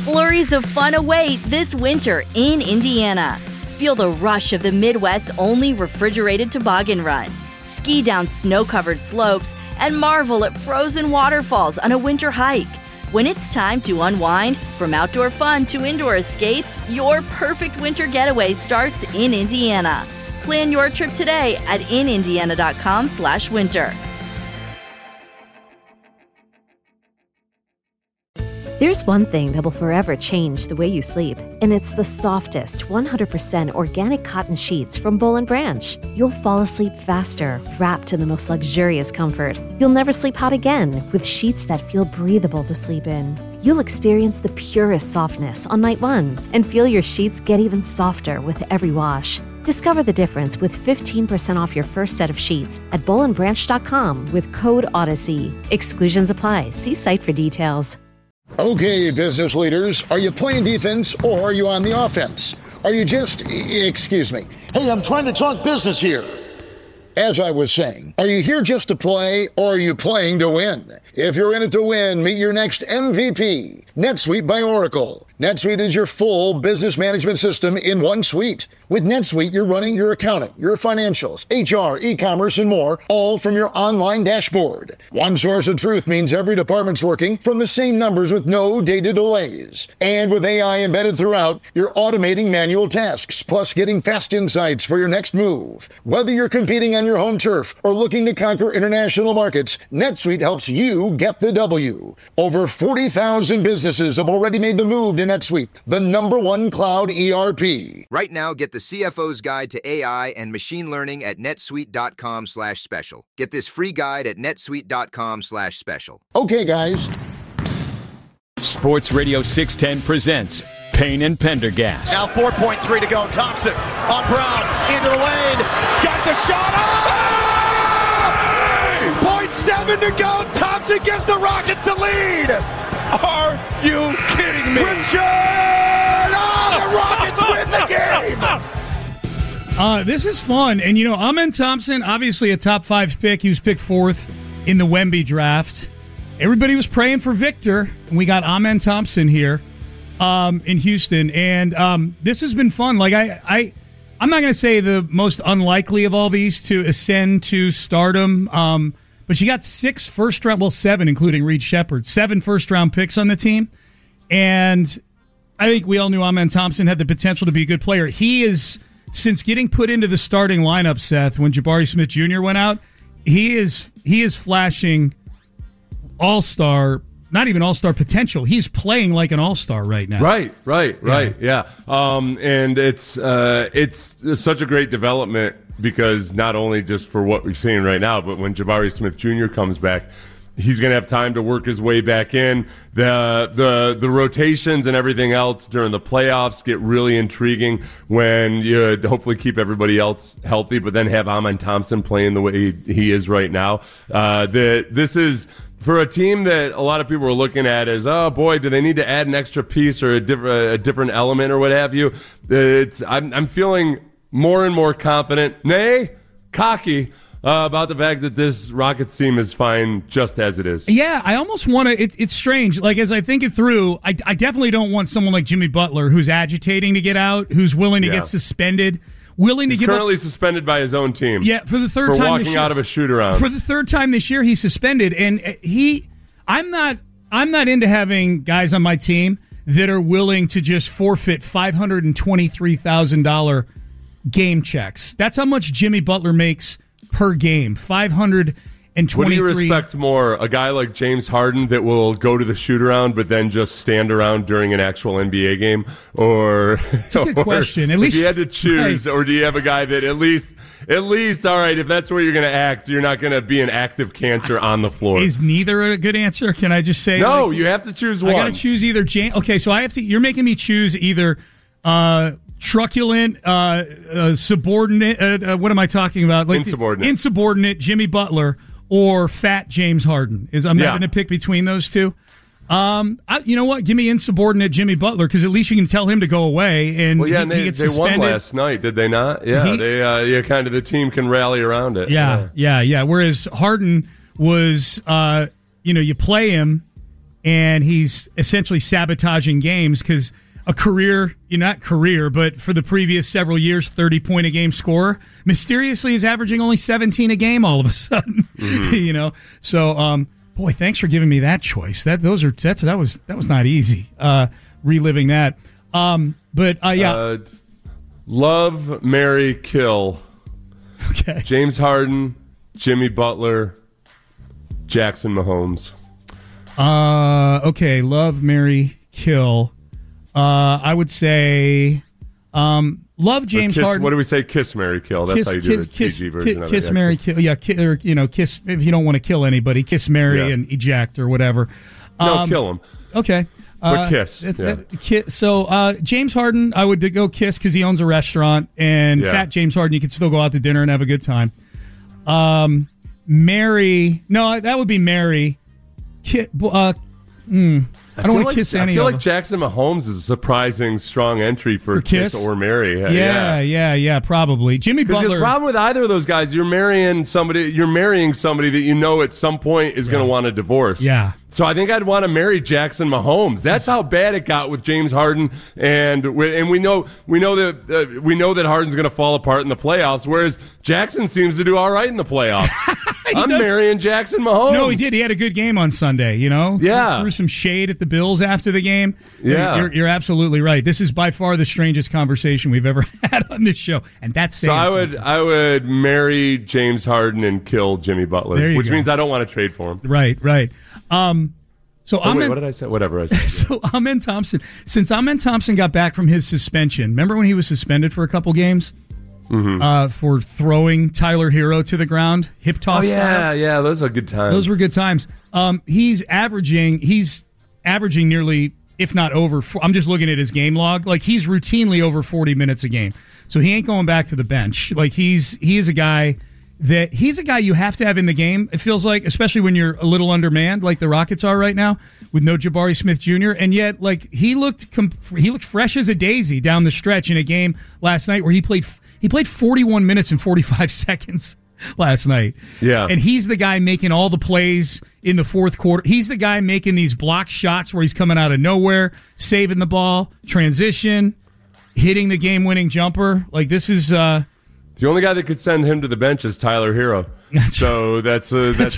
Flurries of fun await this winter in Indiana. Feel the rush of the Midwest's only refrigerated toboggan run. Ski down snow-covered slopes and marvel at frozen waterfalls on a winter hike. When it's time to unwind, from outdoor fun to indoor escapes, your perfect winter getaway starts in Indiana. Plan your trip today at inindiana.com/winter. There's one thing that will forever change the way you sleep, and it's the softest, 100% organic cotton sheets from Boll & Branch. You'll fall asleep faster, wrapped in the most luxurious comfort. You'll never sleep hot again with sheets that feel breathable to sleep in. You'll experience the purest softness on night one and feel your sheets get even softer with every wash. Discover the difference with 15% off your first set of sheets at bollandbranch.com with code Odyssey. Exclusions apply. See site for details. Okay, business leaders, are you playing defense or are you on the offense? Are you just, excuse me, hey, I'm trying to talk business here. As I was saying, are you here just to play or are you playing to win? If you're in it to win, meet your next MVP, NetSuite by Oracle. NetSuite is your full business management system in one suite. With NetSuite, you're running your accounting, your financials, HR, e-commerce, and more, all from your online dashboard. One source of truth means every department's working from the same numbers with no data delays. And with AI embedded throughout, you're automating manual tasks, plus getting fast insights for your next move. Whether you're competing on your home turf or looking to conquer international markets, NetSuite helps you get the W. Over 40,000 businesses have already made the move to NetSuite, the #1 cloud ERP. Right now, get the CFO's Guide to AI and Machine Learning at netsuite.com/special. Get this free guide at netsuite.com/special. Okay, guys. Sports Radio 610 presents Payne and Pendergast. Now 4.3 to go. Thompson on Brown into the lane. Got the shot. Oh! 0.7 to go. Thompson gives the Rockets the lead. Are you kidding me? Richard! Oh, the Rockets win the game! This is fun. And, you know, Amen Thompson, obviously a top 5 pick. He was picked 4th in the Wemby draft. Everybody was praying for Victor, and we got Amen Thompson here in Houston. And this has been fun. Like, I'm not going to say the most unlikely of all these to ascend to stardom, but you got 7, including Reed Sheppard, 7 first-round picks on the team. And I think we all knew Amen Thompson had the potential to be a good player. He is, since getting put into the starting lineup, Seth, when Jabari Smith Jr. went out, he is flashing all-star, not even all-star potential. He's playing like an all-star right now. Right, yeah. And it's such a great development because not only just for what we're seeing right now, but when Jabari Smith Jr. comes back, he's going to have time to work his way back in. The rotations and everything else during the playoffs get really intriguing when you hopefully keep everybody else healthy, but then have Amen Thompson playing the way he is right now. This is, for a team that a lot of people are looking at as, oh boy, do they need to add an extra piece or a different element or what have you? I'm feeling more and more confident, cocky, about the fact that this Rockets team is fine just as it is. Yeah, I almost want to. It's strange. Like, as I think it through, I definitely don't want someone like Jimmy Butler who's agitating to get out, who's willing to get suspended, He's currently suspended by his own team. Yeah, for the third time walking out of a shoot-around. For the third time this year, he's suspended, and I'm not into having guys on my team that are willing to just forfeit $523,000 game checks. That's how much Jimmy Butler makes per game, $523. What do you respect more, a guy like James Harden that will go to the shoot-around but then just stand around during an actual NBA game? Or it's a good question. At least, if you had to choose, or do you have a guy that at least, all right, if that's where you're going to act, you're not going to be an active cancer on the floor? Is neither a good answer? Can I just say? No, you have to choose one. I got to choose either James. Okay, so I have to. You're making me choose either truculent, subordinate. What am I talking about? Like insubordinate Jimmy Butler or fat James Harden. I'm having to pick between those two. You know what? Give me insubordinate Jimmy Butler, because at least you can tell him to go away. And he gets suspended. They won last night, did they not? Yeah, kind of the team can rally around it. Yeah. Whereas Harden was, you play him, and he's essentially sabotaging games because a career, not career, but for the previous several years, 30-point-a-game scorer, mysteriously is averaging only 17 a game all of a sudden. So boy, thanks for giving me that choice. That was not easy. Reliving that. Love, marry, kill. Okay. James Harden, Jimmy Butler, Jackson Mahomes. Okay. Love, marry, kill. I would say love James Harden. What do we say? Kiss, marry, kill. That's how you do the PG version of it. Kiss, marry, kill. Yeah, or kiss if you don't want to kill anybody. Kiss, marry, and eject or whatever. No, kill him. Okay. But kiss. So James Harden, I would go kiss because he owns a restaurant, and fat James Harden, you could still go out to dinner and have a good time. Marry, no, that would be marry. I don't want to kiss any of them. I feel like Jackson Mahomes is a surprising strong entry for kiss or marry. Yeah, probably. Jimmy Butler. The problem with either of those guys, you're marrying somebody that you know at some point is going to want a divorce. Yeah. So I think I'd want to marry Jackson Mahomes. That's how bad it got with James Harden, and we know that Harden's going to fall apart in the playoffs, whereas Jackson seems to do all right in the playoffs. I'm marrying Jackson Mahomes. No, he did. He had a good game on Sunday. Yeah. Threw some shade at the Bills after the game. Yeah, you're absolutely right. This is by far the strangest conversation we've ever had on this show, and that's saying so. I would marry James Harden and kill Jimmy Butler, which means I don't want to trade for him. Right. What did I say? Whatever I said. So Amen Thompson, since Amen Thompson got back from his suspension, remember when he was suspended for a couple games for throwing Tyler Hero to the ground, hip toss? Yeah, those are good times. Those were good times. He's averaging nearly, if not over. I'm just looking at his game log. Like he's routinely over 40 minutes a game. So he ain't going back to the bench. Like he's a guy you have to have in the game, it feels like, especially when you're a little undermanned like the Rockets are right now with no Jabari Smith Jr. And yet, like, he looked fresh as a daisy down the stretch in a game last night where he played 41 minutes and 45 seconds last night. Yeah. And he's the guy making all the plays in the fourth quarter. He's the guy making these block shots where he's coming out of nowhere, saving the ball, transition, hitting the game-winning jumper. Like, this is... The only guy that could send him to the bench is Tyler Hero. So that's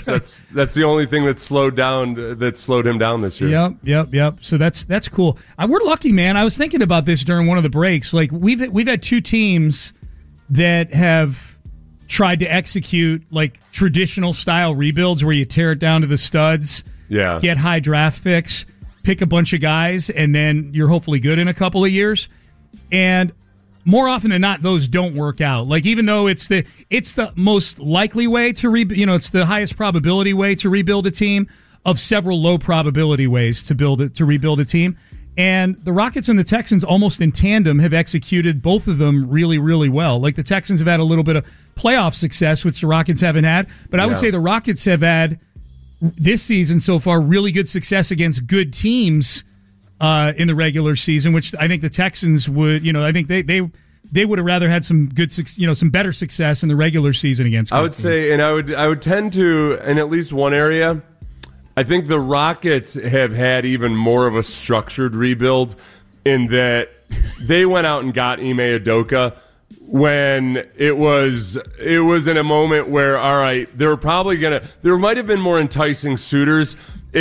the only thing that slowed him down this year. Yep. So that's cool. We're lucky, man. I was thinking about this during one of the breaks. Like we've had two teams that have tried to execute like traditional style rebuilds where you tear it down to the studs, get high draft picks, pick a bunch of guys, and then you're hopefully good in a couple of years. And more often than not, those don't work out. Like even though it's the most likely way to it's the highest probability way to rebuild a team of several low probability ways to rebuild a team. And the Rockets and the Texans almost in tandem have executed both of them really, really well. Like the Texans have had a little bit of playoff success, which the Rockets haven't had. But I would say the Rockets have had this season so far really good success against good teams in the regular season, which I think the Texans would, I think they would have rather had some good, some better success in the regular season against good teams. Say, and I would tend to, in at least one area, I think the Rockets have had even more of a structured rebuild in that they went out and got Ime Udoka when it was in a moment where, all right, there might have been more enticing suitors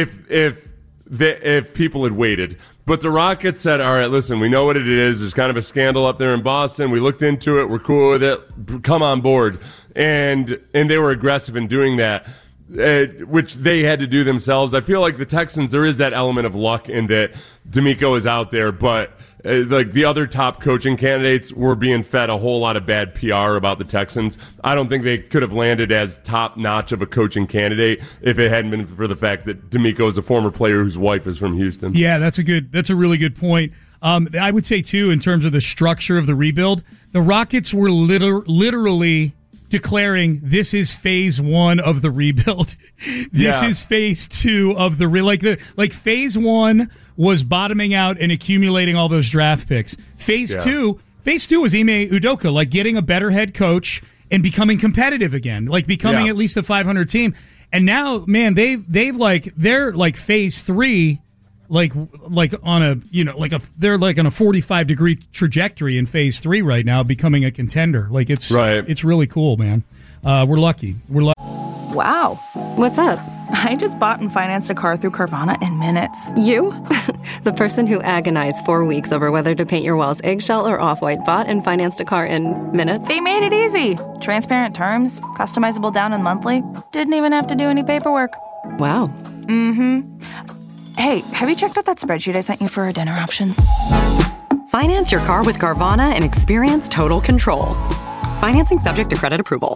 if people had waited. But the Rockets said, all right, listen, we know what it is. There's kind of a scandal up there in Boston. We looked into it. We're cool with it. Come on board. And they were aggressive in doing that, which they had to do themselves. I feel like the Texans, there is that element of luck in that D'Amico is out there, but like the other top coaching candidates were being fed a whole lot of bad PR about the Texans. I don't think they could have landed as top notch of a coaching candidate if it hadn't been for the fact that D'Amico is a former player whose wife is from Houston. Yeah, that's a really good point. I would say too, in terms of the structure of the rebuild, the Rockets were literally declaring this is phase 1 of the rebuild. This is phase 2 of the phase 1 was bottoming out and accumulating all those draft picks. Phase 2 was Ime Udoka, like getting a better head coach and becoming competitive again, like becoming at least a 500 team. And now, man, they're like phase 3, like on a they're like on a 45-degree trajectory in phase 3 right now, becoming a contender. Like it's really cool, man. We're lucky. Wow. What's up? I just bought and financed a car through Carvana in minutes. You? The person who agonized 4 weeks over whether to paint your walls eggshell or off-white bought and financed a car in minutes? They made it easy. Transparent terms, customizable down and monthly. Didn't even have to do any paperwork. Wow. Mm-hmm. Hey, have you checked out that spreadsheet I sent you for our dinner options? Finance your car with Carvana and experience total control. Financing subject to credit approval.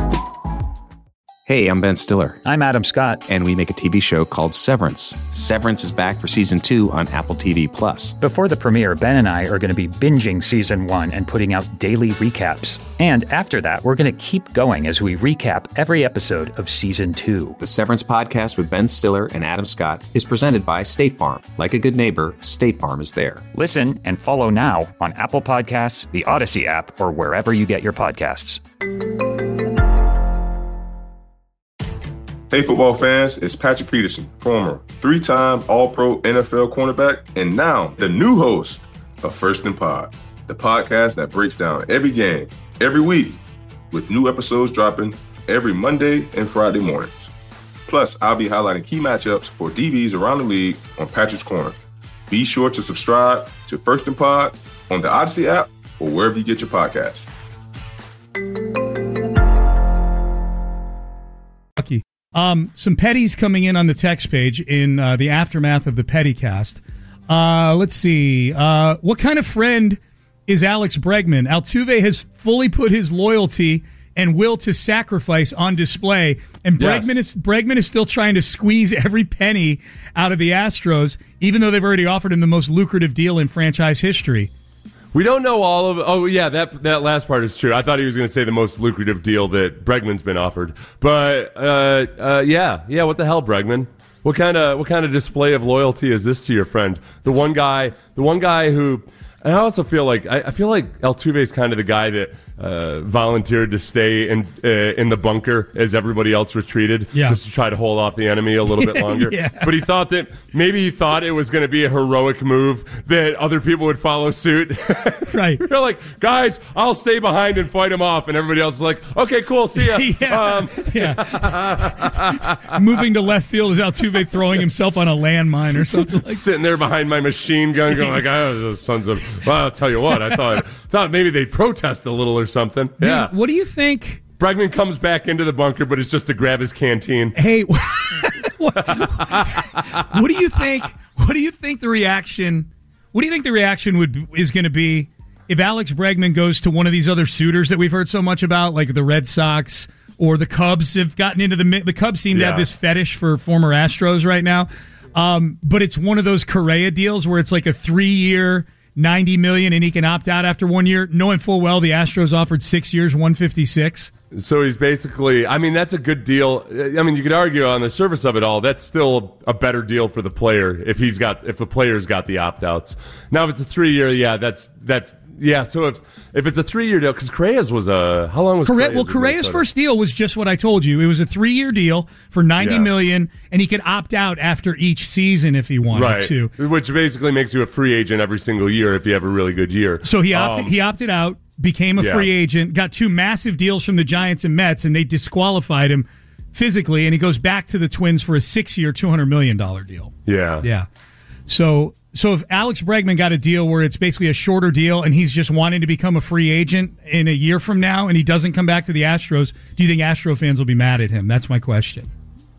Hey, I'm Ben Stiller. I'm Adam Scott. And we make a TV show called Severance. Severance is back for season 2 on Apple TV+. Before the premiere, Ben and I are going to be binging season 1 and putting out daily recaps. And after that, we're going to keep going as we recap every episode of season 2. The Severance podcast with Ben Stiller and Adam Scott is presented by State Farm. Like a good neighbor, State Farm is there. Listen and follow now on Apple Podcasts, the Odyssey app, or wherever you get your podcasts. Hey football fans, it's Patrick Peterson, former 3-time All-Pro NFL cornerback, and now the new host of First and Pod, the podcast that breaks down every game, every week, with new episodes dropping every Monday and Friday mornings. Plus, I'll be highlighting key matchups for DBs around the league on Patrick's Corner. Be sure to subscribe to First and Pod on the Odyssey app or wherever you get your podcasts. Some petties coming in on the text page in the aftermath of the Pettycast. Let's see. What kind of friend is Alex Bregman? Altuve has fully put his loyalty and will to sacrifice on display, and Bregman is still trying to squeeze every penny out of the Astros, even though they've already offered him the most lucrative deal in franchise history. We don't know all of it. Oh, yeah, that last part is true. I thought he was going to say the most lucrative deal that Bregman's been offered. But, yeah, what the hell, Bregman? What kind of display of loyalty is this to your friend? The one guy who... And I also feel like Altuve is kind of the guy that volunteered to stay in the bunker as everybody else retreated, just to try to hold off the enemy a little bit longer. But he thought it was going to be a heroic move that other people would follow suit. Right? You're like, guys, I'll stay behind and fight him off, and everybody else is like, okay, cool, see ya. Moving to left field is Altuve throwing himself on a landmine or something like that. Sitting there behind my machine gun, going like, those sons of. Well, I'll tell you what. I thought maybe they'd protest a little or something. Dude, yeah. What do you think? Bregman comes back into the bunker, but it's just to grab his canteen. Hey, what do you think? What do you think the reaction? What do you think the reaction is going to be if Alex Bregman goes to one of these other suitors that we've heard so much about, like the Red Sox or the Cubs have gotten into the Cubs seem to have this fetish for former Astros right now, but it's one of those Correa deals where it's like a 3-year. $90 million, and he can opt out after 1 year, knowing full well the Astros offered 6 years, $156. So he's basically, I mean, that's a good deal. I mean, you could argue on the surface of it all, that's still a better deal for the player if the player's got the opt outs. Now, if it's a 3-year, that's. So if it's a 3-year deal, because Correa's was how long was Correa's? Well, Correa's first deal was just what I told you. It was a 3-year deal for $90 million, and he could opt out after each season if he wanted to. Which basically makes you a free agent every single year if you have a really good year. So he opted out, became a free agent, got 2 massive deals from the Giants and Mets, and they disqualified him physically, and he goes back to the Twins for a 6-year, $200 million deal. Yeah. So if Alex Bregman got a deal where it's basically a shorter deal and he's just wanting to become a free agent in a year from now and he doesn't come back to the Astros, do you think Astro fans will be mad at him? That's my question.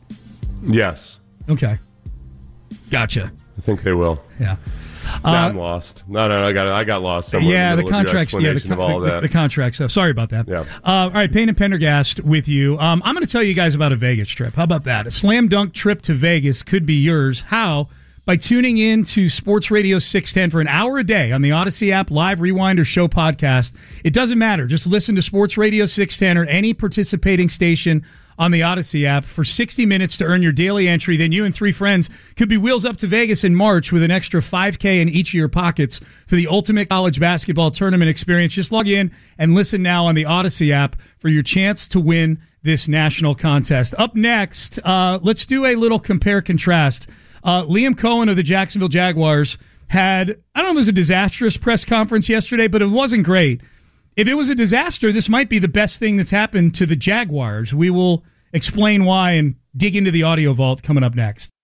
Yes. Okay. Gotcha. I think they will. Yeah. I'm lost. No, I got lost somewhere. Yeah, in the contracts. The contract stuff. Sorry about that. Yeah. All right, Payne and Pendergast with you. I'm going to tell you guys about a Vegas trip. How about that? A slam dunk trip to Vegas could be yours. How? By tuning in to Sports Radio 610 for an hour a day on the Odyssey app, live, rewind, or show podcast. It doesn't matter. Just listen to Sports Radio 610 or any participating station on the Odyssey app for 60 minutes to earn your daily entry. Then you and 3 friends could be wheels up to Vegas in March with an extra $5K in each of your pockets for the ultimate college basketball tournament experience. Just log in and listen now on the Odyssey app for your chance to win this national contest. Up next, let's do a little compare-contrast. Liam Cohen of the Jacksonville Jaguars had, I don't know if it was a disastrous press conference yesterday, but it wasn't great. If it was a disaster, this might be the best thing that's happened to the Jaguars. We will explain why and dig into the audio vault coming up next.